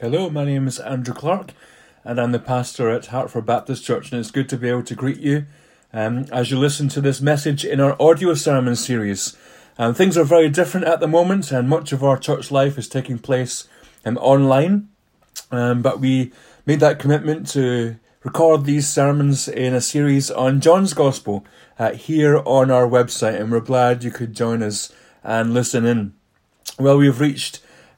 Hello, my name is Andrew Clark and I'm the pastor at Hartford Baptist Church, and it's good to be able to greet you as you listen to this message in our audio sermon series. Things are very different at the moment and much of our church life is taking place online, but we made that commitment to record these sermons in a series on John's Gospel here on our website, and we're glad you could join us and listen in. Well, we've reached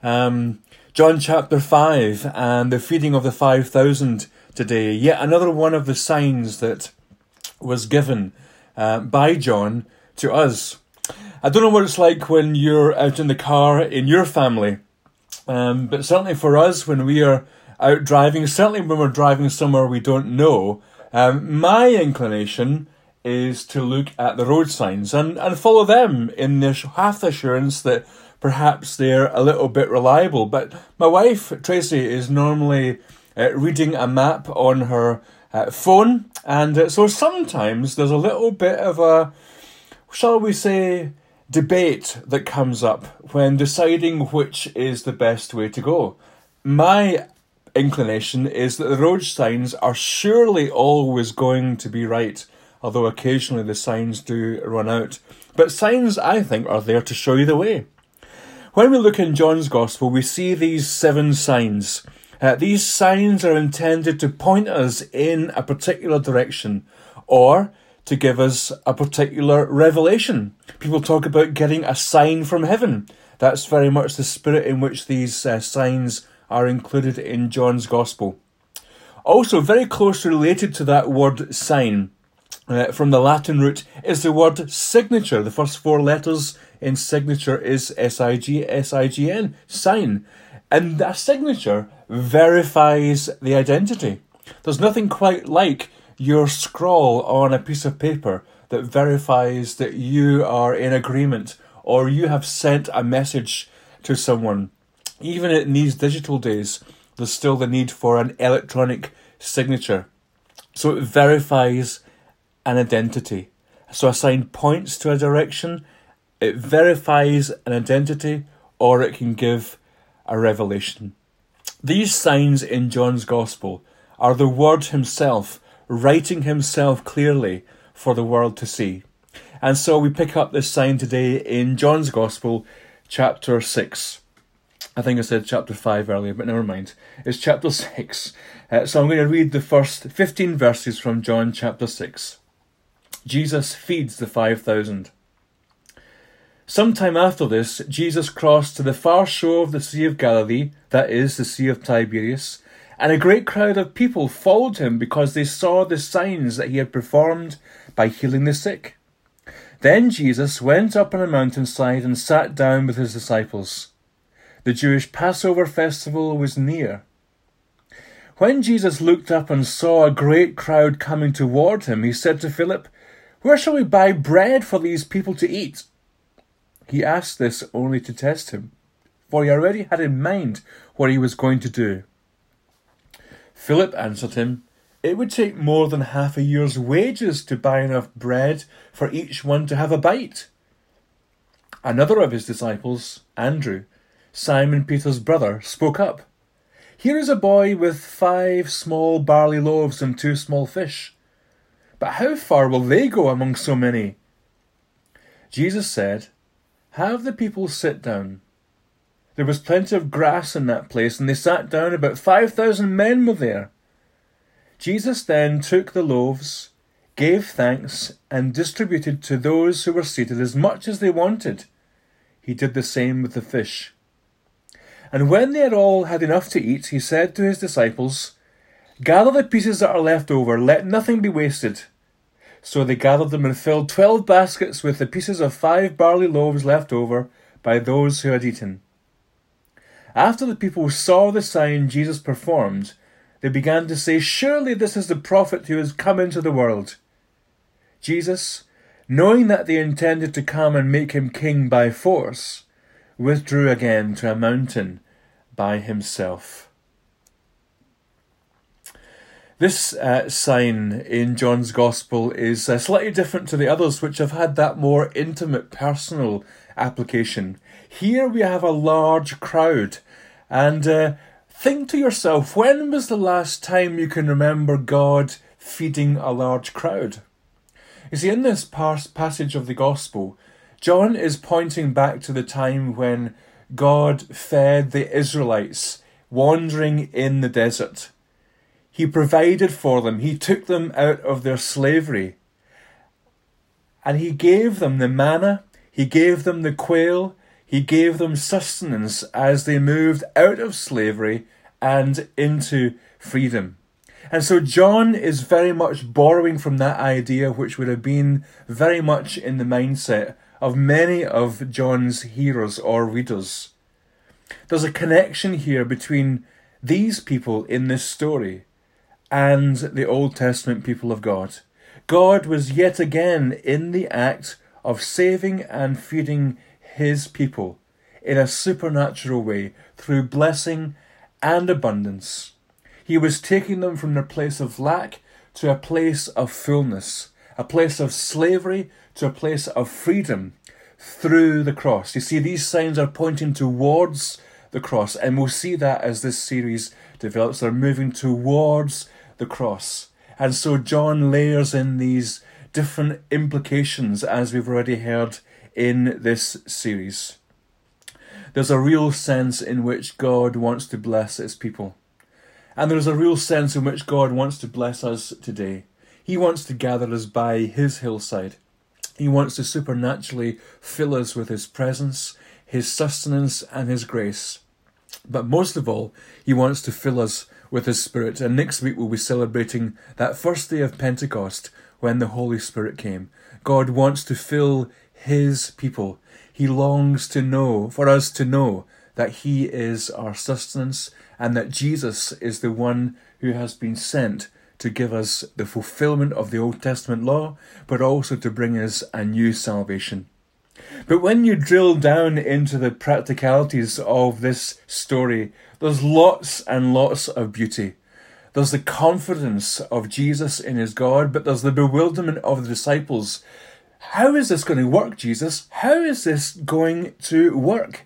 John chapter 5 and the feeding of the 5,000 today. Yet another one of the signs that was given by John to us. I don't know what it's like when you're out in the car in your family, but certainly for us when we are out driving, certainly when we're driving somewhere we don't know, my inclination is to look at the road signs and follow them in the half assurance that perhaps they're a little bit reliable. But my wife, Tracy, is normally reading a map on her phone. And so sometimes there's a little bit of a, shall we say, debate that comes up when deciding which is the best way to go. My inclination is that the road signs are surely always going to be right, although occasionally the signs do run out. But signs, I think, are there to show you the way. When we look in John's Gospel, we see these 7 signs. These signs are intended to point us in a particular direction or to give us a particular revelation. People talk about getting a sign from heaven. That's very much the spirit in which these signs are included in John's Gospel. Also, very closely related to that word sign, from the Latin root, is the word signature. The first 4 letters in signature is S-I-G-N, sign. And that signature verifies the identity. There's nothing quite like your scrawl on a piece of paper that verifies that you are in agreement or you have sent a message to someone. Even in these digital days, there's still the need for an electronic signature. So it verifies an identity. So a sign points to a direction, it verifies an identity, or it can give a revelation. These signs in John's Gospel are the Word himself, writing himself clearly for the world to see. And so we pick up this sign today in John's Gospel, chapter 6. I think I said chapter 5 earlier, but never mind. It's chapter 6. So I'm going to read the first 15 verses from John chapter 6. Jesus feeds the 5,000. Sometime after this, Jesus crossed to the far shore of the Sea of Galilee, that is, the Sea of Tiberias, and a great crowd of people followed him because they saw the signs that he had performed by healing the sick. Then Jesus went up on a mountainside and sat down with his disciples. The Jewish Passover festival was near. When Jesus looked up and saw a great crowd coming toward him, he said to Philip, "Where shall we buy bread for these people to eat?" He asked this only to test him, for he already had in mind what he was going to do. Philip answered him, "It would take more than half a year's wages to buy enough bread for each one to have a bite." Another of his disciples, Andrew, Simon Peter's brother, spoke up. "Here is a boy with 5 small barley loaves and 2 small fish. But how far will they go among so many?" Jesus said, "Have the people sit down." There was plenty of grass in that place, and they sat down. About 5,000 men were there. Jesus then took the loaves, gave thanks, and distributed to those who were seated as much as they wanted. He did the same with the fish. And when they had all had enough to eat, he said to his disciples, "Gather the pieces that are left over, let nothing be wasted." So they gathered them and filled 12 baskets with the pieces of 5 barley loaves left over by those who had eaten. After the people saw the sign Jesus performed, they began to say, "Surely this is the prophet who has come into the world." Jesus, knowing that they intended to come and make him king by force, withdrew again to a mountain by himself. This sign in John's Gospel is slightly different to the others, which have had that more intimate, personal application. Here we have a large crowd, and Think to yourself, when was the last time you can remember God feeding a large crowd? You see, in this passage of the Gospel, John is pointing back to the time when God fed the Israelites wandering in the desert. He provided for them. He took them out of their slavery. And he gave them the manna. He gave them the quail. He gave them sustenance as they moved out of slavery and into freedom. And so John is very much borrowing from that idea, which would have been very much in the mindset of many of John's hearers or readers. There's a connection here between these people in this story and the Old Testament people of God. God was yet again in the act of saving and feeding his people in a supernatural way through blessing and abundance. He was taking them from their place of lack to a place of fullness, a place of slavery to a place of freedom through the cross. You see, these signs are pointing towards the cross, and we'll see that as this series develops. They're moving towards the cross. And so John layers in these different implications, as we've already heard in this series. There's a real sense in which God wants to bless his people. And there's a real sense in which God wants to bless us today. He wants to gather us by his hillside. He wants to supernaturally fill us with his presence, his sustenance and his grace. But most of all, he wants to fill us with his Spirit. And next week we'll be celebrating that first day of Pentecost when the Holy Spirit came. God wants to fill his people. He longs to know, for us to know, that he is our sustenance and that Jesus is the one who has been sent to give us the fulfillment of the Old Testament law, but also to bring us a new salvation. But when you drill down into the practicalities of this story, there's lots and lots of beauty. There's the confidence of Jesus in his God, but there's the bewilderment of the disciples. How is this going to work, Jesus? How is this going to work?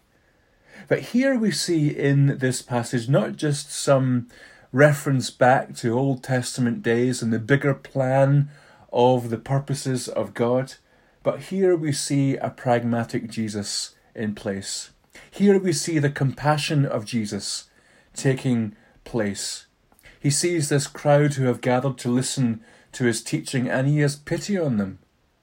But here we see in this passage not just some reference back to Old Testament days and the bigger plan of the purposes of God, but here we see a pragmatic Jesus in place. Here we see the compassion of Jesus taking place. He sees this crowd who have gathered to listen to his teaching, and he has pity on them.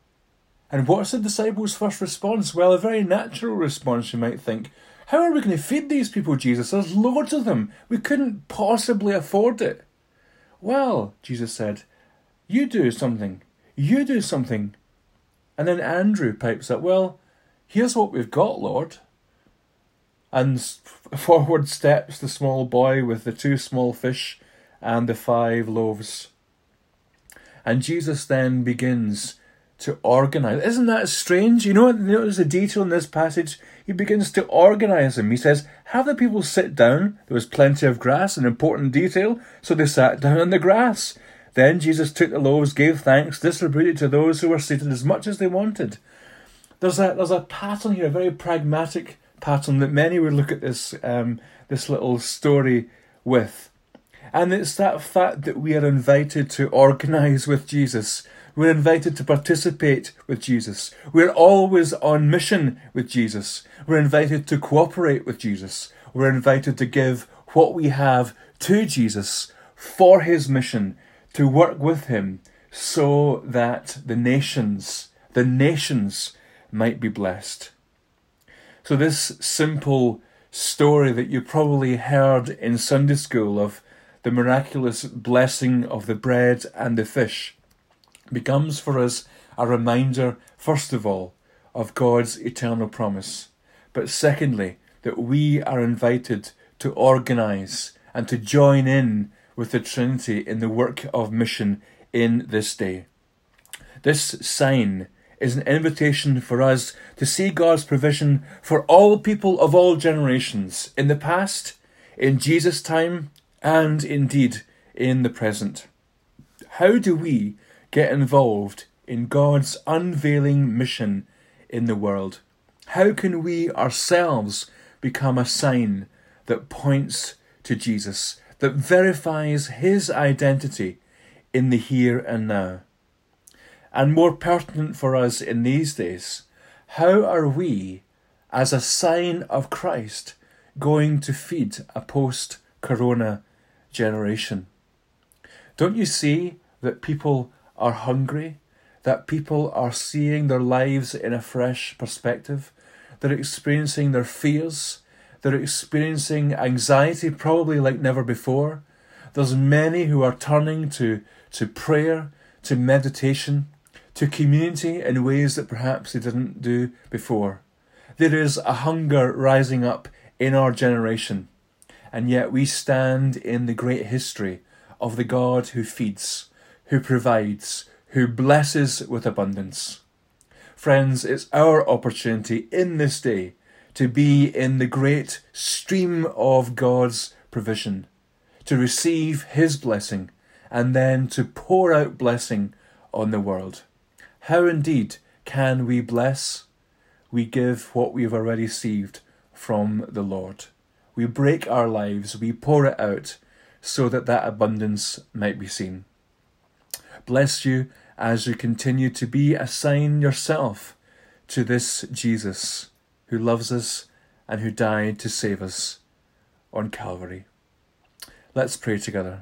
And what's the disciples' first response? Well, a very natural response, you might think. How are we going to feed these people, Jesus? There's loads of them. We couldn't possibly afford it. Well, Jesus said, you do something. You do something. And then Andrew pipes up, well, here's what we've got, Lord. And forward steps the small boy with the 2 small fish and the 5 loaves. And Jesus then begins to organise. Isn't that strange? Notice the detail in this passage. He begins to organise them. He says, have the people sit down. There was plenty of grass, an important detail, so they sat down on the grass. Then Jesus took the loaves, gave thanks, distributed to those who were seated as much as they wanted. There's a pattern here, a very pragmatic pattern that many would look at this little story with. And it's that fact that we are invited to organise with Jesus. We're invited to participate with Jesus. We're always on mission with Jesus. We're invited to cooperate with Jesus. We're invited to give what we have to Jesus for his mission, to work with him so that the nations might be blessed. So this simple story that you probably heard in Sunday school of the miraculous blessing of the bread and the fish becomes for us a reminder, first of all, of God's eternal promise. But secondly, that we are invited to organise and to join in with the Trinity in the work of mission in this day. This sign is an invitation for us to see God's provision for all people of all generations, in the past, in Jesus' time, and indeed in the present. How do we get involved in God's unveiling mission in the world? How can we ourselves become a sign that points to Jesus, that verifies his identity in the here and now. And more pertinent for us in these days, how are we, as a sign of Christ, going to feed a post-corona generation? Don't you see that people are hungry, that people are seeing their lives in a fresh perspective? They're experiencing their fears, they're experiencing anxiety probably like never before. There's many who are turning to prayer, to meditation, to community in ways that perhaps they didn't do before. There is a hunger rising up in our generation, and yet we stand in the great history of the God who feeds, who provides, who blesses with abundance. Friends, it's our opportunity in this day to be in the great stream of God's provision, to receive his blessing, and then to pour out blessing on the world. How indeed can we bless? We give what we've already received from the Lord. We break our lives, we pour it out so that that abundance might be seen. Bless you as you continue to be a sign yourself to this Jesus who loves us and who died to save us on Calvary. Let's pray together.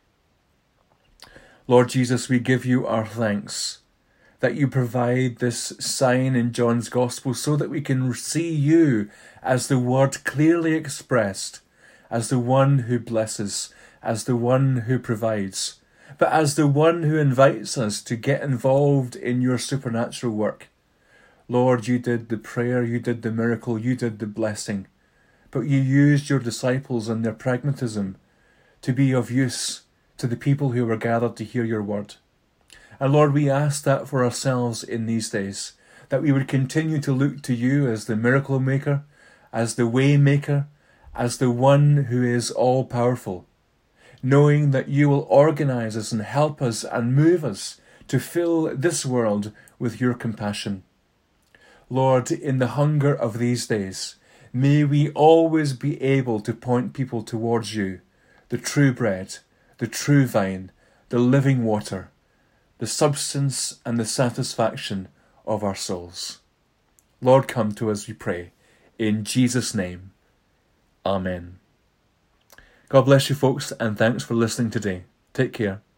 Lord Jesus, we give you our thanks that you provide this sign in John's Gospel so that we can see you as the word clearly expressed, as the one who blesses, as the one who provides, but as the one who invites us to get involved in your supernatural work. Lord, you did the prayer, you did the miracle, you did the blessing, but you used your disciples and their pragmatism to be of use to the people who were gathered to hear your word. And Lord, we ask that for ourselves in these days, that we would continue to look to you as the miracle maker, as the way maker, as the one who is all powerful, knowing that you will organize us and help us and move us to fill this world with your compassion. Lord, in the hunger of these days, may we always be able to point people towards you, the true bread, the true vine, the living water, the substance and the satisfaction of our souls. Lord, come to us, we pray, in Jesus' name. Amen. God bless you folks, and thanks for listening today. Take care.